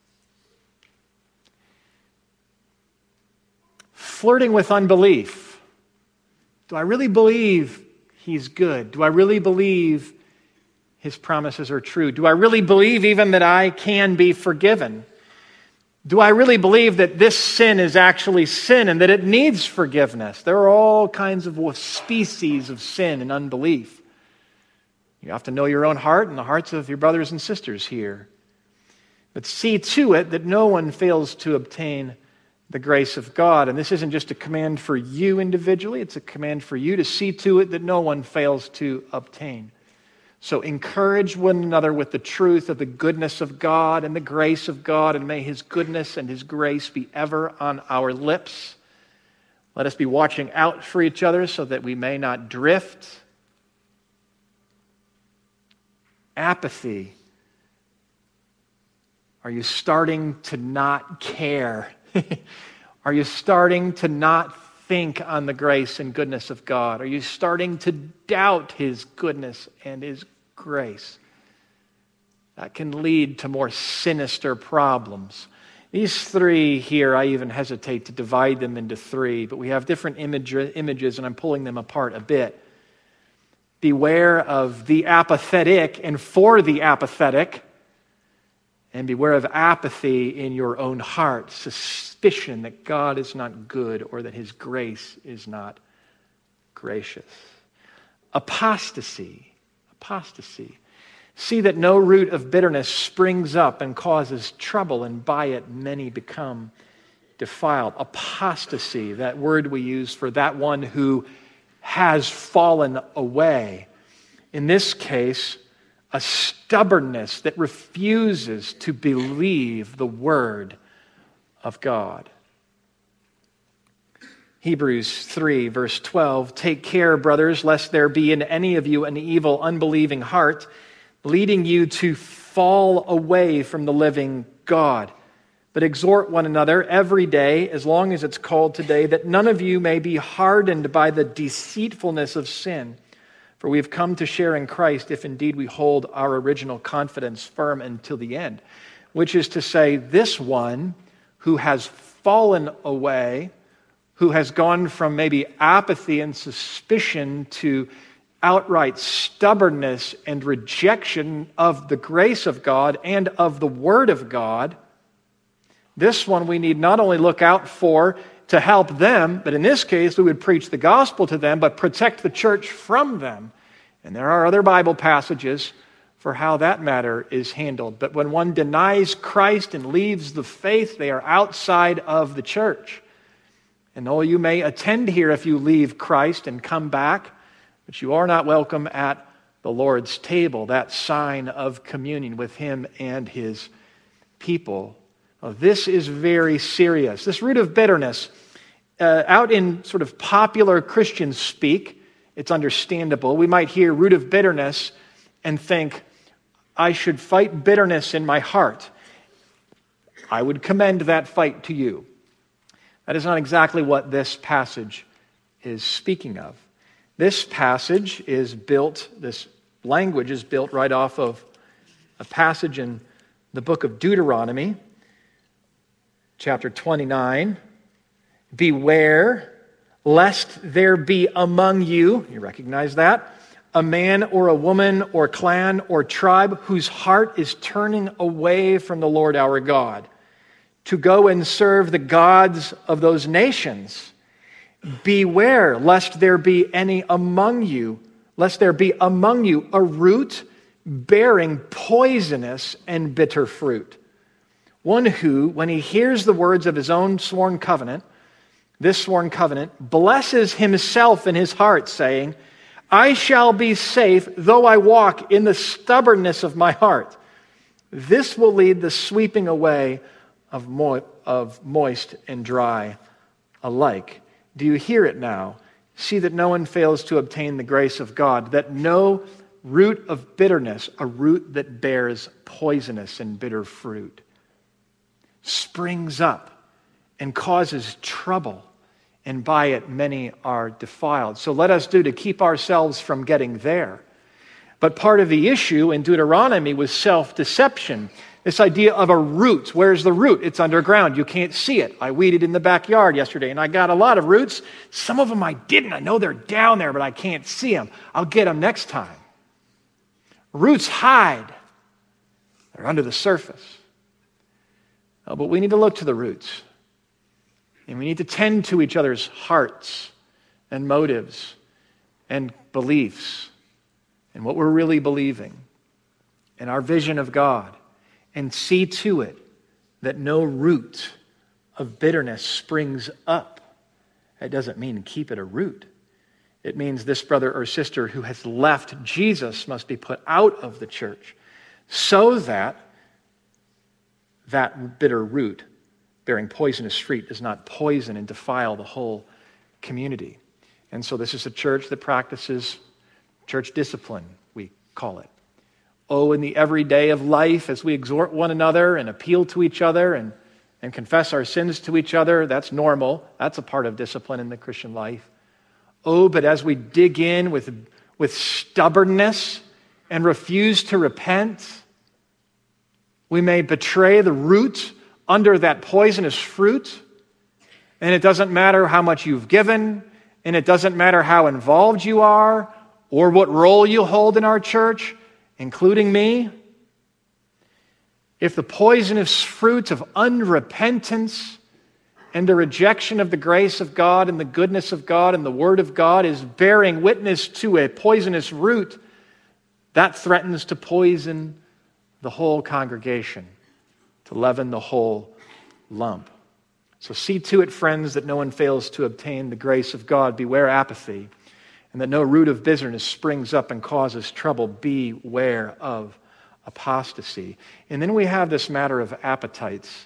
Flirting with unbelief. Do I really believe He's good? Do I really believe His promises are true? Do I really believe even that I can be forgiven? Do I really believe that this sin is actually sin and that it needs forgiveness? There are all kinds of species of sin and unbelief. You have to know your own heart and the hearts of your brothers and sisters here. But see to it that no one fails to obtain the grace of God. And this isn't just a command for you individually, it's a command for you to see to it that no one fails to obtain. So encourage one another with the truth of the goodness of God and the grace of God, and may His goodness and His grace be ever on our lips. Let us be watching out for each other so that we may not drift. Apathy. Are you starting to not care? Are you starting to not think on the grace and goodness of God? Are you starting to doubt His goodness and His grace? That can lead to more sinister problems. These three here, I even hesitate to divide them into three, but we have different image, images, and I'm pulling them apart a bit. Beware of the apathetic and for the apathetic. And beware of apathy in your own heart, suspicion that God is not good or that His grace is not gracious. Apostasy, apostasy. See that no root of bitterness springs up and causes trouble, and by it many become defiled. Apostasy, that word we use for that one who has fallen away. In this case, a stubbornness that refuses to believe the word of God. Hebrews three, verse twelve, take care, brothers, lest there be in any of you an evil, unbelieving heart, leading you to fall away from the living God. But exhort one another every day, as long as it's called today, that none of you may be hardened by the deceitfulness of sin. For we have come to share in Christ if indeed we hold our original confidence firm until the end. Which is to say, this one who has fallen away, who has gone from maybe apathy and suspicion to outright stubbornness and rejection of the grace of God and of the Word of God, this one we need not only look out for to help them, but in this case, we would preach the gospel to them, but protect the church from them. And there are other Bible passages for how that matter is handled. But when one denies Christ and leaves the faith, they are outside of the church. And though you may attend here if you leave Christ and come back, but you are not welcome at the Lord's table, that sign of communion with Him and His people. Well, this is very serious. This root of bitterness, uh, out in sort of popular Christian speak, it's understandable. We might hear root of bitterness and think, I should fight bitterness in my heart. I would commend that fight to you. That is not exactly what this passage is speaking of. This passage is built, this language is built right off of a passage in the book of Deuteronomy, chapter twenty-nine. Beware lest there be among you, you recognize that, a man or a woman or clan or tribe whose heart is turning away from the Lord our God to go and serve the gods of those nations. Beware lest there be any among you, lest there be among you a root bearing poisonous and bitter fruit. One who, when he hears the words of his own sworn covenant, this sworn covenant, blesses himself in his heart, saying, I shall be safe, though I walk in the stubbornness of my heart. This will lead the sweeping away of, mo- of moist and dry alike. Do you hear it now? See that no one fails to obtain the grace of God, that no root of bitterness, a root that bears poisonous and bitter fruit, springs up and causes trouble, and by it many are defiled. So let us do to keep ourselves from getting there. But part of the issue in Deuteronomy was self-deception. This idea of a root. Where's the root? It's underground. You can't see it. I weeded in the backyard yesterday, and I got a lot of roots. Some of them I didn't. I know they're down there, but I can't see them. I'll get them next time. Roots hide. They're under the surface. Oh, but we need to look to the roots. And we need to tend to each other's hearts and motives and beliefs and what we're really believing and our vision of God, and see to it that no root of bitterness springs up. That doesn't mean keep it a root. It means this brother or sister who has left Jesus must be put out of the church so that that bitter root bearing poisonous fruit does not poison and defile the whole community. And so this is a church that practices church discipline, we call it. Oh, in the everyday of life, as we exhort one another and appeal to each other and, and confess our sins to each other, that's normal. That's a part of discipline in the Christian life. Oh, but as we dig in with, with stubbornness and refuse to repent, we may betray the root under that poisonous fruit. And it doesn't matter how much you've given, and it doesn't matter how involved you are or what role you hold in our church, including me. If the poisonous fruit of unrepentance and the rejection of the grace of God and the goodness of God and the Word of God is bearing witness to a poisonous root, that threatens to poison the whole congregation, to leaven the whole lump. So see to it, friends, that no one fails to obtain the grace of God. Beware apathy, and that no root of bitterness springs up and causes trouble. Beware of apostasy. And then we have this matter of appetites.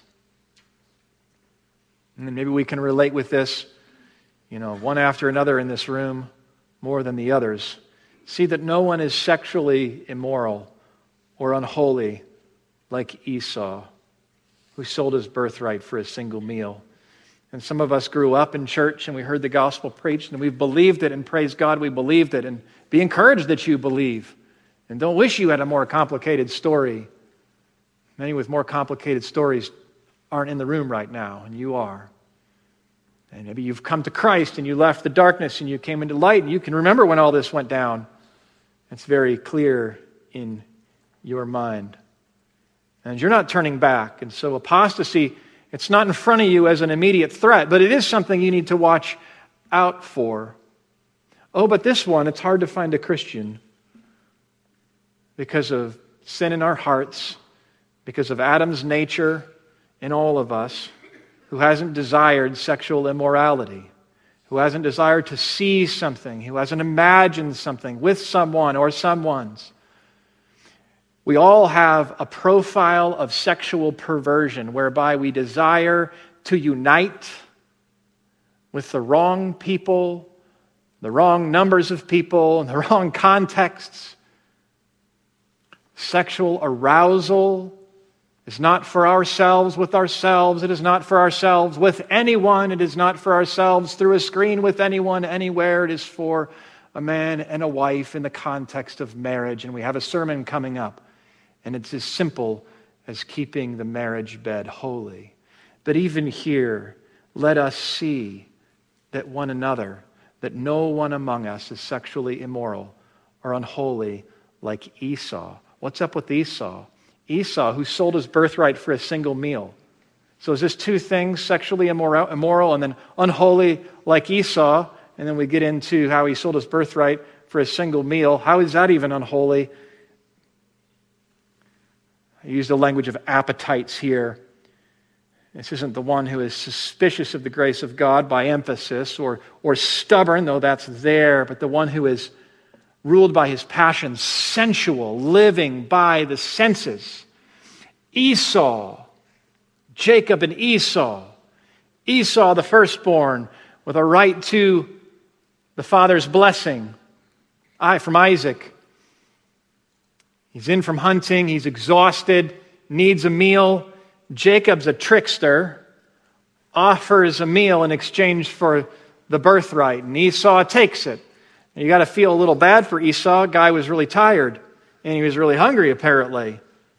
And then maybe we can relate with this, you know, one after another in this room, more than the others. See that no one is sexually immoral or unholy like Esau, who sold his birthright for a single meal. And some of us grew up in church and we heard the gospel preached and we've believed it, and praise God we believed it, and be encouraged that you believe. And don't wish you had a more complicated story. Many with more complicated stories aren't in the room right now, and you are. And maybe you've come to Christ and you left the darkness and you came into light, and you can remember when all this went down. It's very clear in your mind. And you're not turning back. And so apostasy, it's not in front of you as an immediate threat, but it is something you need to watch out for. Oh, but this one, it's hard to find a Christian because of sin in our hearts, because of Adam's nature in all of us, who hasn't desired sexual immorality, who hasn't desired to see something, who hasn't imagined something with someone or someone's. We all have a profile of sexual perversion whereby we desire to unite with the wrong people, the wrong numbers of people, and the wrong contexts. Sexual arousal is not for ourselves with ourselves. It is not for ourselves with anyone. It is not for ourselves through a screen with anyone, anywhere. It is for a man and a wife in the context of marriage. And we have a sermon coming up. And it's as simple as keeping the marriage bed holy. But even here, let us see that one another, that no one among us is sexually immoral or unholy like Esau. What's up with Esau? Esau, who sold his birthright for a single meal. So is this two things, sexually immoral, immoral and then unholy like Esau? And then we get into how he sold his birthright for a single meal. How is that even unholy? I use the language of appetites here. This isn't the one who is suspicious of the grace of God by emphasis, or, or stubborn, though that's there, but the one who is ruled by his passions, sensual, living by the senses. Esau, Jacob and Esau. Esau, the firstborn, with a right to the father's blessing. I from Isaac. He's in from hunting, he's exhausted, needs a meal. Jacob's a trickster, offers a meal in exchange for the birthright, and Esau takes it. And you got to feel a little bad for Esau. Guy was really tired, and he was really hungry, apparently.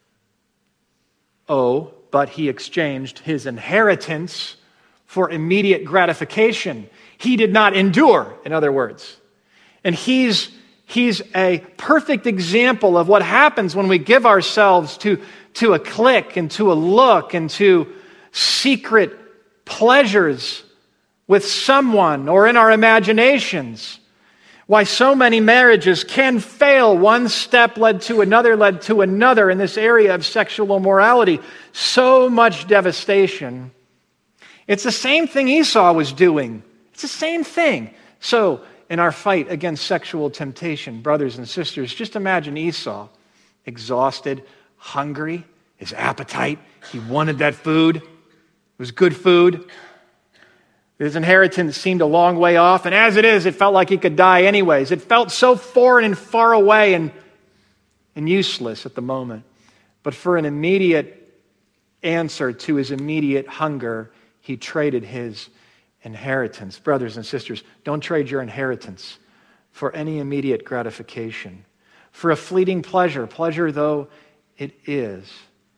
Oh, but he exchanged his inheritance for immediate gratification. He did not endure, in other words. And he's, he's a perfect example of what happens when we give ourselves to, to a click and to a look and to secret pleasures with someone or in our imaginations. Why so many marriages can fail. One step led to another, led to another in this area of sexual immorality. So much devastation. It's the same thing Esau was doing. It's the same thing. So, in our fight against sexual temptation, brothers and sisters, just imagine Esau, exhausted, hungry, his appetite. He wanted that food. It was good food. His inheritance seemed a long way off, and as it is, it felt like he could die anyways. It felt so foreign and far away and, and useless at the moment. But for an immediate answer to his immediate hunger, he traded his inheritance. Brothers and sisters, don't trade your inheritance for any immediate gratification, for a fleeting pleasure, pleasure though it is.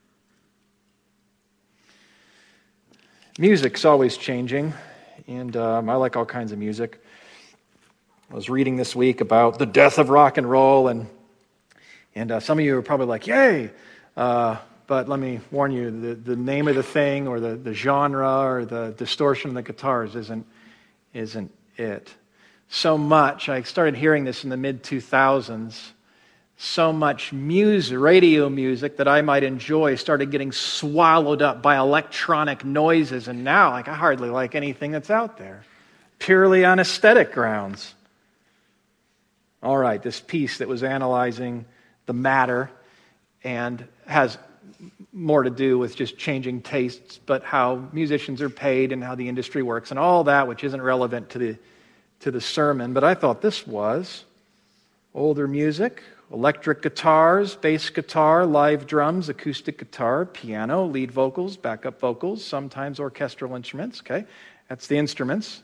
Music's always changing. And um, I like all kinds of music. I was reading this week about the death of rock and roll, and and uh, some of you are probably like, yay! Uh, but let me warn you, the, the name of the thing or the, the genre or the distortion of the guitars isn't, isn't it. So much, I started hearing this in the mid two thousands, so much music, radio music that I might enjoy started getting swallowed up by electronic noises. And now, like, I hardly like anything that's out there, purely on aesthetic grounds. All right, this piece that was analyzing the matter and has more to do with just changing tastes, but how musicians are paid and how the industry works and all that, which isn't relevant to the, to the sermon. But I thought this was older music. Electric guitars, bass guitar, live drums, acoustic guitar, piano, lead vocals, backup vocals, sometimes orchestral instruments. Okay, that's the instruments.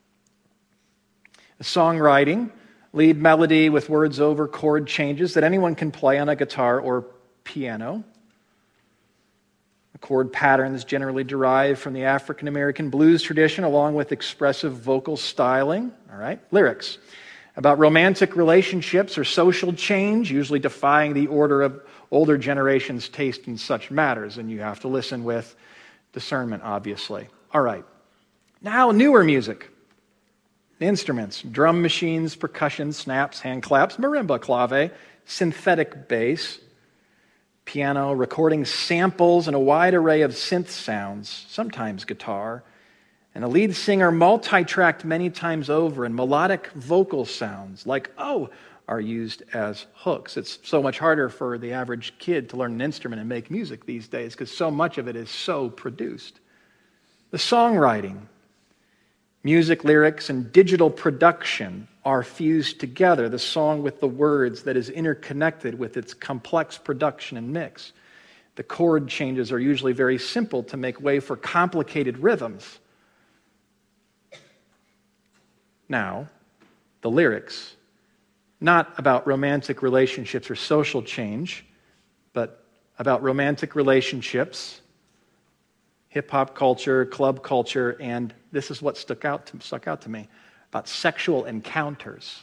Songwriting, lead melody with words over chord changes that anyone can play on a guitar or piano. The chord patterns generally derived from the African American blues tradition along with expressive vocal styling. All right, lyrics. About romantic relationships or social change, usually defying the order of older generations' taste in such matters. And you have to listen with discernment, obviously. All right. Now, newer music. Instruments, drum machines, percussion, snaps, hand claps, marimba, clave, synthetic bass, piano, recording samples, and a wide array of synth sounds, sometimes guitar, and a lead singer multi-tracked many times over, and melodic vocal sounds like "oh" are used as hooks. It's so much harder for the average kid to learn an instrument and make music these days because so much of it is so produced. The songwriting, music, lyrics, and digital production are fused together, the song with the words that is interconnected with its complex production and mix. The chord changes are usually very simple to make way for complicated rhythms. Now, the lyrics, not about romantic relationships or social change, but about romantic relationships, hip-hop culture, club culture, and this is what stuck out to, stuck out to me, about sexual encounters.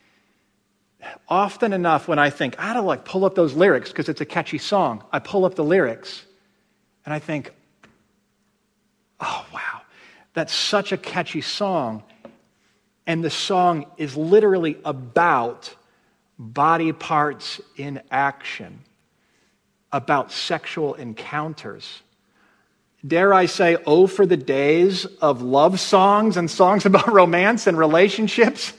Often enough when I think, I ought to like pull up those lyrics because it's a catchy song, I pull up the lyrics and I think, oh wow, that's such a catchy song. And the song is literally about body parts in action, about sexual encounters. Dare I say, oh, for the days of love songs and songs about romance and relationships.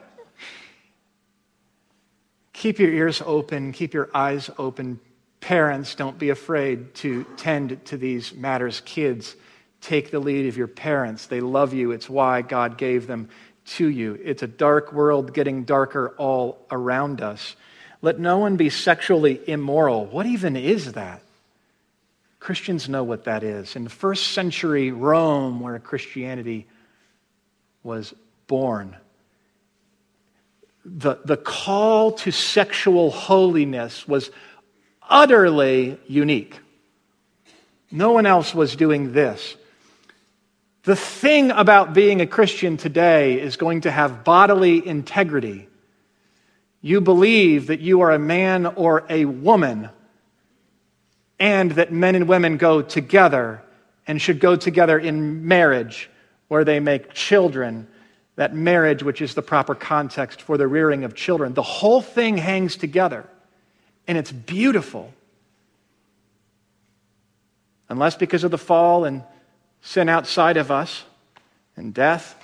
Keep your ears open, keep your eyes open. Parents, don't be afraid to tend to these matters. Kids, take the lead of your parents. They love you. It's why God gave them to you. It's a dark world getting darker all around us. Let no one be sexually immoral. What even is that? Christians know what that is. In the first century Rome, where Christianity was born, the, the call to sexual holiness was utterly unique. No one else was doing this. The thing about being a Christian today is going to have bodily integrity. You believe that you are a man or a woman, and that men and women go together and should go together in marriage where they make children, that marriage which is the proper context for the rearing of children. The whole thing hangs together, and it's beautiful. Unless because of the fall and sin outside of us, and death,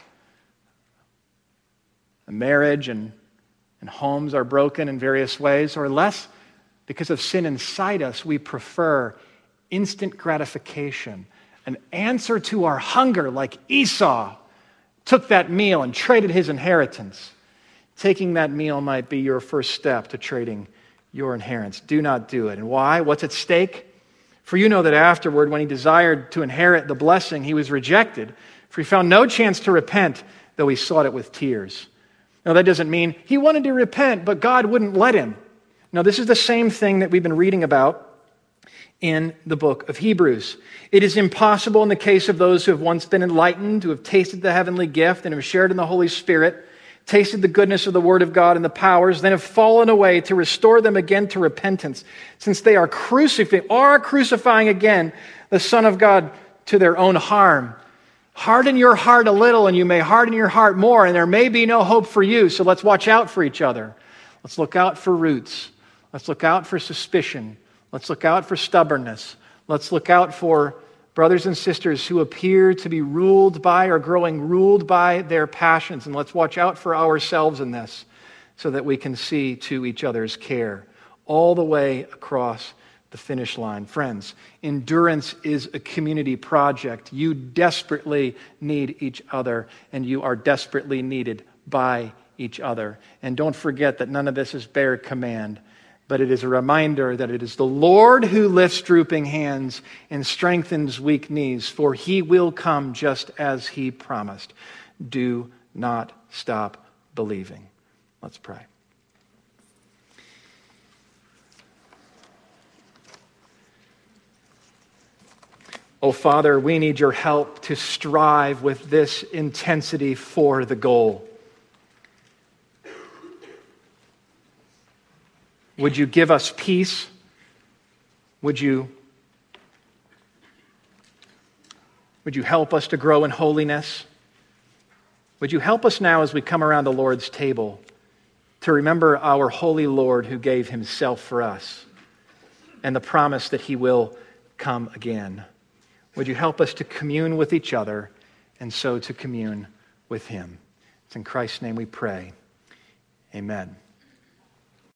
and marriage and, and homes are broken in various ways, or less because of sin inside us, we prefer instant gratification, an answer to our hunger, like Esau took that meal and traded his inheritance. Taking that meal might be your first step to trading your inheritance. Do not do it. And why? What's at stake? For you know that afterward, when he desired to inherit the blessing, he was rejected, for he found no chance to repent, though he sought it with tears. Now, that doesn't mean he wanted to repent, but God wouldn't let him. Now, this is the same thing that we've been reading about in the book of Hebrews. It is impossible in the case of those who have once been enlightened, who have tasted the heavenly gift and have shared in the Holy Spirit, tasted the goodness of the Word of God and the powers, then have fallen away, to restore them again to repentance, since they are crucifying, are crucifying again the Son of God to their own harm. Harden your heart a little, and you may harden your heart more, and there may be no hope for you, so let's watch out for each other. Let's look out for roots. Let's look out for suspicion. Let's look out for stubbornness. Let's look out for brothers and sisters who appear to be ruled by or growing ruled by their passions. And let's watch out for ourselves in this so that we can see to each other's care all the way across the finish line. Friends, endurance is a community project. You desperately need each other, and you are desperately needed by each other. And don't forget that none of this is bare command, but it is a reminder that it is the Lord who lifts drooping hands and strengthens weak knees, for he will come just as he promised. Do not stop believing. Let's pray. Oh, Father, we need your help to strive with this intensity for the goal. Would you give us peace? Would you, would you help us to grow in holiness? Would you help us now as we come around the Lord's table to remember our holy Lord who gave himself for us and the promise that he will come again? Would you help us to commune with each other and so to commune with him? It's in Christ's name we pray. Amen.